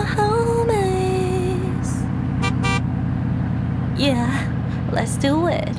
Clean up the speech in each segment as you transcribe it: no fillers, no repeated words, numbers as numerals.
my homies. Yeah, let's do it.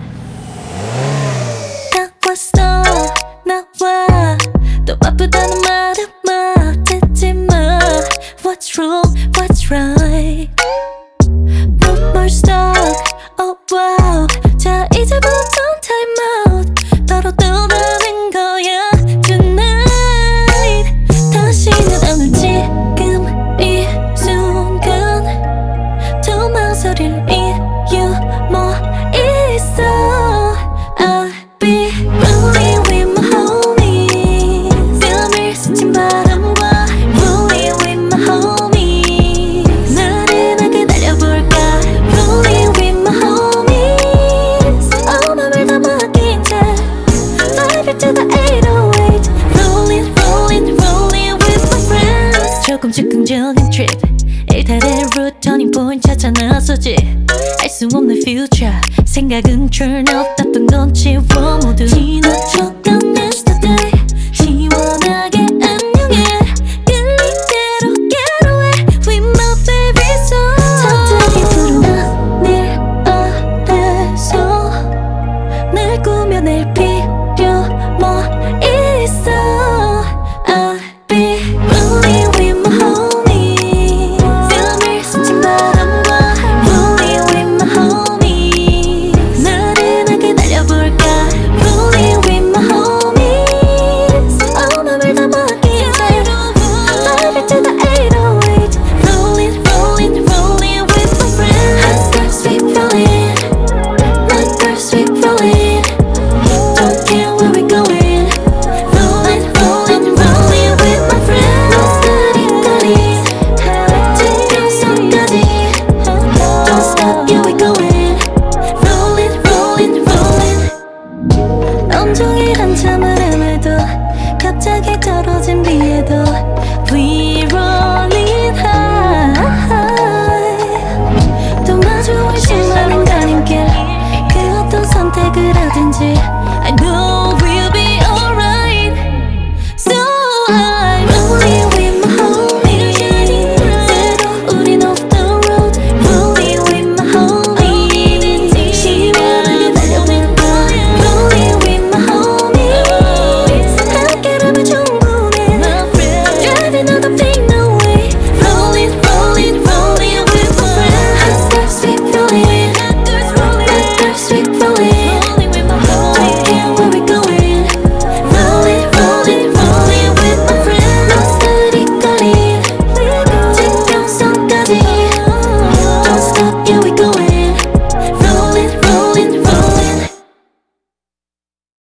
딱 왔어 나와 또 바쁘다는 말은 못했지 마. What's wrong, what's right? No more stuck, oh wow. 자 이제부터 time out. 바로 떠나는 거야 tonight. 다시는 안 올 지금 이 순간 더 망설일 이유 뭐 있어. I'll be rolling with my homies. 뺨을 스친 바람과 rolling with my homies. 나른하게 달려볼까 rolling with my homies. 맘을 담아낀 채 Vibe it to the 808. Rolling, rolling, rolling with my friends. 조금씩 긍정적인 trip 일탈의 route turning point 찾아 나서지. 알 수 없는 future 생각은 turn up 나쁜 건 지워 모두 지나쳐간 yesterday 시원하게 안녕해 끌린 대로 get away with my favorite song. 잠들이 푸른 하늘 아래서 날 꾸며낼 필요 뭐 있어. I'll be rolling with my homies. 뺨을 스친 바람과 rolling with my homies. 나른하게 달려볼까 rolling with my homies. 맘을 담아낀 채 Vibe it to the 808. Rolling, rolling, rolling with my friends. Hot girls sweet rolling, night girls sweet rolling. Don't care where we're going. Rolling, rolling, rolling with my friends. 거리거리 지평선까지 Don't stop, yeah we're going. Rolling, rolling, rolling. 온종일 한참을 헤매도 갑자기 떨어진 비에도